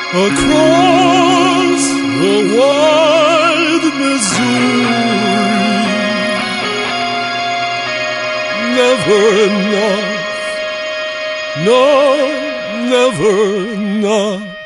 across the wide Missouri. Never enough, no, never enough.